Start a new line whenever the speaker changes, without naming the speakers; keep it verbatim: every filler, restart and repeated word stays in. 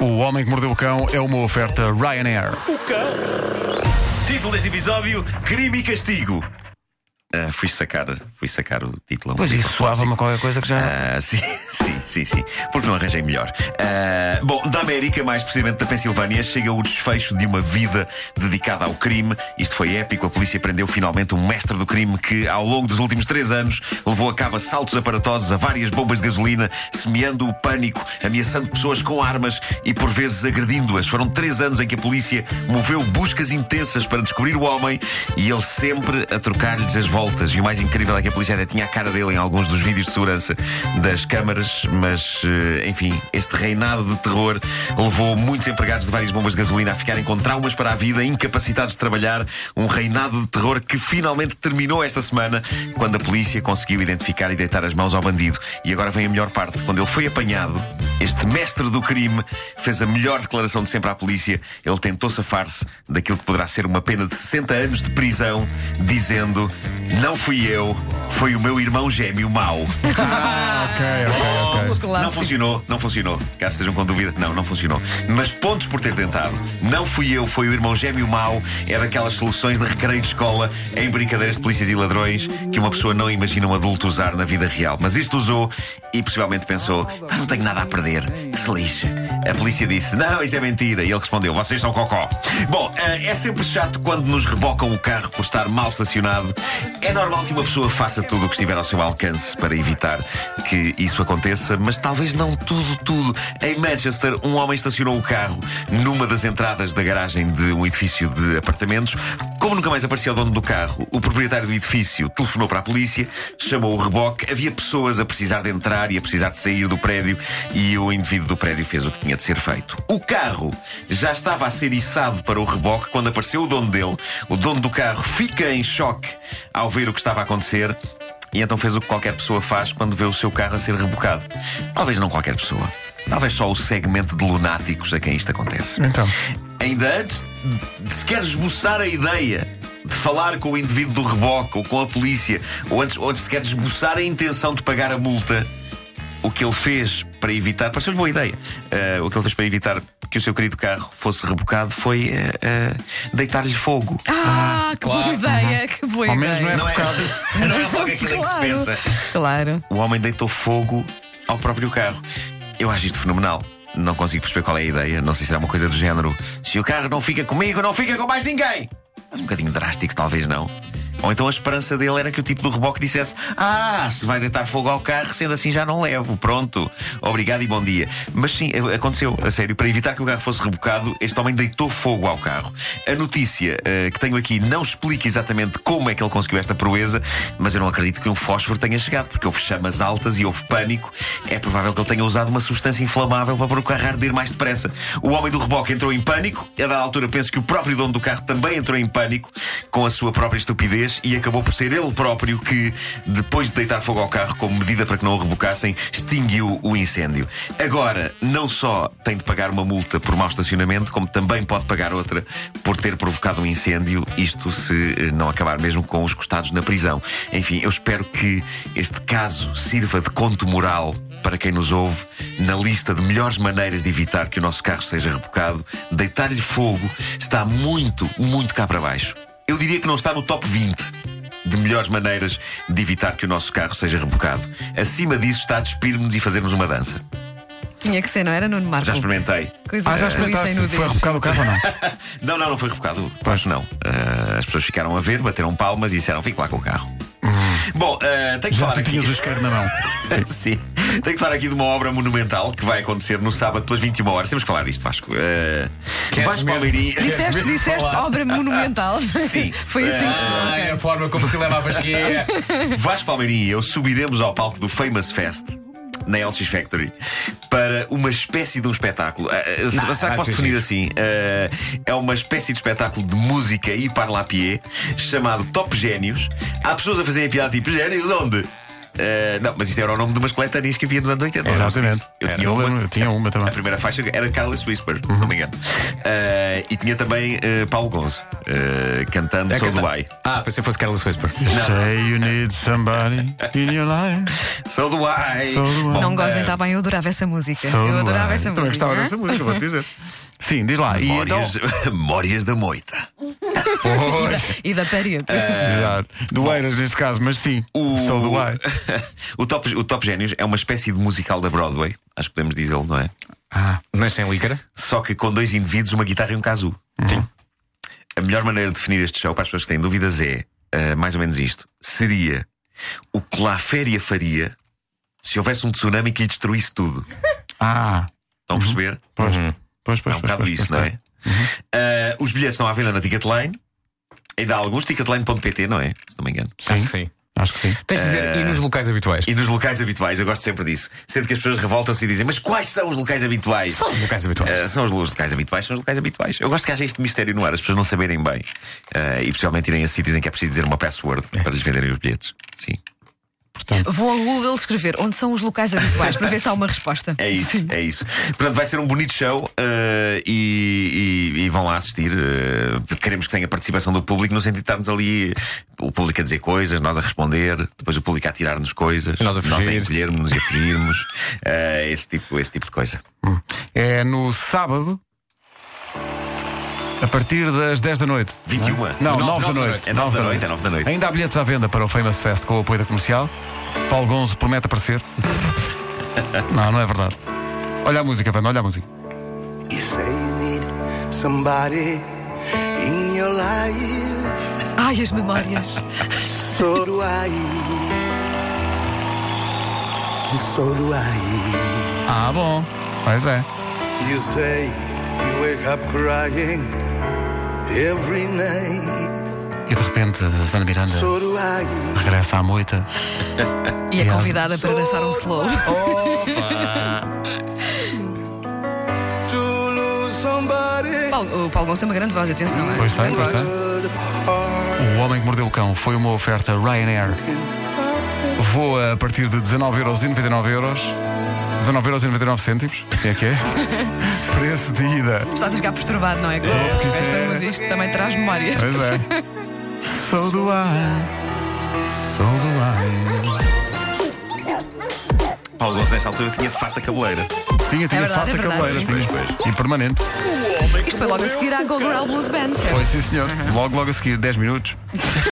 O Homem que Mordeu o Cão é uma oferta Ryanair.
O cão.
Título deste episódio: Crime e Castigo. Uh, fui sacar, fui sacar o título.
Pois isso soava-me qualquer coisa que já.
Uh, sim, sim, sim, sim. Porque não arranjei melhor. Uh, bom, da América, mais precisamente da Pensilvânia, chega o desfecho de uma vida dedicada ao crime. Isto foi épico. A polícia prendeu finalmente um mestre do crime que, ao longo dos últimos três anos, levou a cabo assaltos aparatosos a várias bombas de gasolina, semeando o pânico, ameaçando pessoas com armas e, por vezes, agredindo-as. Foram três anos em que a polícia moveu buscas intensas para descobrir o homem e ele sempre a trocar-lhes as voltas. E o mais incrível é que a polícia até tinha a cara dele em alguns dos vídeos de segurança das câmaras. Mas, enfim, este reinado de terror levou muitos empregados de várias bombas de gasolina a ficarem com traumas para a vida, incapacitados de trabalhar. Um reinado de terror que finalmente terminou esta semana, quando a polícia conseguiu identificar e deitar as mãos ao bandido. E agora vem a melhor parte. Quando ele foi apanhado, este mestre do crime fez a melhor declaração de sempre à polícia. Ele tentou safar-se daquilo que poderá ser uma pena de sessenta anos de prisão, dizendo: não fui eu, foi o meu irmão gêmeo mau.
Ah, ok, ok, ok.
Não funcionou, não funcionou. Caso estejam com dúvida, não, não funcionou. Mas pontos por ter tentado. Não fui eu, foi o irmão gêmeo mau. É daquelas soluções de recreio de escola em brincadeiras de polícias e ladrões que uma pessoa não imagina um adulto usar na vida real. Mas isto usou e possivelmente pensou: ah, não tenho nada a perder, que se lixe. A polícia disse: não, isso é mentira. E ele respondeu: vocês são cocó. Bom, é sempre chato quando nos rebocam o carro por estar mal estacionado. É normal que uma pessoa faça tudo o que estiver ao seu alcance para evitar que isso aconteça, mas talvez não tudo, tudo. Em Manchester, um homem estacionou o carro numa das entradas da garagem de um edifício de apartamentos. Como nunca mais apareceu o dono do carro, o proprietário do edifício telefonou para a polícia, chamou o reboque. Havia pessoas a precisar de entrar e a precisar de sair do prédio e o indivíduo do prédio fez o que tinha de ser feito. O carro já estava a ser içado para o reboque quando apareceu o dono dele. O dono do carro fica em choque ao ver o que estava a acontecer e então fez o que qualquer pessoa faz quando vê o seu carro a ser rebocado. Talvez não qualquer pessoa. Talvez só o segmento de lunáticos a quem isto acontece.
Então.
Ainda antes de sequer esboçar a ideia de falar com o indivíduo do reboque ou com a polícia, ou antes, ou antes sequer de esboçar a intenção de pagar a multa, o que ele fez para evitar... Pareceu-lhe boa ideia. Uh, o que ele fez para evitar que o seu querido carro fosse rebocado foi uh, uh, deitar-lhe fogo.
Ah, ah que claro. Boa ideia, que boa
Ao
ideia.
menos não é rebocado.
Não é, não é logo aquilo claro. Em que se pensa.
Claro.
O homem deitou fogo ao próprio carro. Eu acho isto fenomenal. Não consigo perceber qual é a ideia. Não sei se era uma coisa do género: se o carro não fica comigo, não fica com mais ninguém. Mas um bocadinho drástico, talvez não. Ou então a esperança dele era que o tipo do reboque dissesse: ah, se vai deitar fogo ao carro, sendo assim já não levo, pronto, obrigado e bom dia. Mas sim, aconteceu, a sério. Para evitar que o carro fosse rebocado, este homem deitou fogo ao carro. A notícia uh, que tenho aqui não explica exatamente como é que ele conseguiu esta proeza, mas eu não acredito que um fósforo tenha chegado, porque houve chamas altas e houve pânico. É provável que ele tenha usado uma substância inflamável para pôr o carro a arder mais depressa. O homem do reboque entrou em pânico. A dada altura penso que o próprio dono do carro também entrou em pânico com a sua própria estupidez. E acabou por ser ele próprio que, depois de deitar fogo ao carro como medida para que não o rebocassem, extinguiu o incêndio. Agora, não só tem de pagar uma multa por mau estacionamento, como também pode pagar outra por ter provocado um incêndio. Isto se não acabar mesmo com os costados na prisão. Enfim, eu espero que este caso sirva de conto moral para quem nos ouve. Na lista de melhores maneiras de evitar que o nosso carro seja rebocado, deitar-lhe fogo está muito, muito cá para baixo. Eu diria que não está no top vinte de melhores maneiras de evitar que o nosso carro seja rebocado. Acima disso está a despir-nos e fazermos uma dança.
Tinha que ser, não era, Nuno Marco?
Já experimentei.
Coisas
ah, já experimentaste? Foi rebocado o carro ou não?
Não, não, não foi rebocado. Acho não. Uh, as pessoas ficaram a ver, bateram palmas e disseram: fique lá com o carro. Hum. Bom, uh, tenho que
já
falar
tu
aqui...
tinhas o isqueiro na mão.
Sim. Sim. Tenho que falar aqui de uma obra monumental que vai acontecer no sábado pelas vinte e uma horas. Temos que falar disto, Vasco. Uh, Vasco Palmeirinho.
Disseste, disseste obra monumental.
Sim.
Foi assim.
Ah,
okay.
é a forma como se leva a vasqueia.
Vasco Palmeirinho e eu subiremos ao palco do Famous Fest na L X Factory para uma espécie de um espetáculo. Uh,
Não,
será que posso definir assim? Uh, é uma espécie de espetáculo de música e parlapié chamado Top Génios. Há pessoas a fazerem a piada tipo: génios onde? Uh, não, mas isto era o nome de umas coletâneas que havia nos anos oitenta.
Exatamente.
Eu
Era,
tinha
eu
uma,
lembro, eu tinha uma também.
a primeira faixa era Careless Whisper, se não me engano. Uh, e tinha também uh, Paulo Gonzo uh, cantando
É
Sou do
canta-
Ai.
Ah, pensei que fosse Careless Whisper.
Say you need somebody in your life.
Sou do Ai.
Sou do Ai.
Não
Bom,
gozem,
uh,
está bem, eu adorava essa música.
Sou
eu
do
adorava
Ai.
essa
Também
música.
gostava
hã?
dessa música, vou-te dizer. Sim, diz lá. E então...
Memórias, Memórias da Moita.
E da parede.
Exato. Do Eiras neste caso, mas sim. Sou do Ai.
o, Top, o Top Génios é uma espécie de musical da Broadway. Acho que podemos dizê-lo, não é?
Ah,
Mas sem lícara?
Só que com dois indivíduos, uma guitarra e um kazoo.
Sim.
A melhor maneira de definir este show para as pessoas que têm dúvidas é uh, mais ou menos isto: seria o que La Féria faria se houvesse um tsunami que lhe destruísse tudo.
ah.
Estão a perceber?
Pois,
Uhum.
pois, pois.
É um bocado
pois,
isso,
pois,
não é? Uh, os bilhetes estão à venda na Ticketline. Ainda há alguns, ticketline ponto pt, não é? Se não me engano.
Sim.
Acho que sim.
Acho que sim.
Tens de dizer, e nos locais habituais?
E nos locais habituais, eu gosto sempre disso. Sendo que as pessoas revoltam-se e dizem: mas quais são os locais habituais?
São os locais habituais.
Uh, são os locais habituais, são os locais habituais. Eu gosto que haja este mistério no ar, as pessoas não saberem bem. Uh, e possivelmente irem a sítios em que é preciso dizer uma password para lhes venderem os bilhetes. Sim.
Vou ao Google escrever onde são os locais habituais para ver se há uma resposta.
É isso, é isso. Portanto, vai ser um bonito show uh, e, e- e vão lá assistir. Uh, queremos que tenha participação do público, no sentido de estarmos ali, o público a dizer coisas, nós a responder, depois o público a tirar-nos coisas,
Nós a fugir.
encolhermos e a fugirmos. Uh, esse, tipo, esse tipo de coisa.
É no sábado, a partir das dez da noite.
vinte e uma.
Não,
Nove,
nove da
nove da
noite.
noite.
É nove da noite, é nove da noite.
Ainda há bilhetes à venda para o Famous Fest com o apoio da comercial. Paulo Gonzo promete aparecer. Não, não é verdade. Olha a música, Wanda, olha a música.
You say you need somebody in your life.
Ai, as memórias.
So do I. So do I.
Ah, bom. Pois é.
You say you wake up crying every night.
E de repente, Wanda Miranda
So do I.
regressa à moita.
E é convidada para dançar um slow.
To lose somebody.
Paulo- O Paulo Gonçalves tem uma grande voz, atenção. é?
Pois tem,
Grande
pois
voz.
tem. O Homem que Mordeu o Cão foi uma oferta Ryanair. Voa a partir de dezanove euros e noventa e nove euros. dezanove euros e noventa e nove cêntimos. Assim é que é. Preço de ida.
Estás a ficar perturbado, não é? Com
porque isto
esta
é-
música, isto também traz memórias.
Pois é. Sou do ar. Sou do ar.
Paulo Gonçalves, nesta altura, tinha farta cabeleira.
Tinha, tinha
É verdade,
farta
é verdade,
cabeleira.
sim.
Tinha.
Pois,
E permanente.
Isto foi logo a seguir à Go Girl Blues Band, certo?
Foi sim, senhor. Logo, logo a seguir, dez minutos.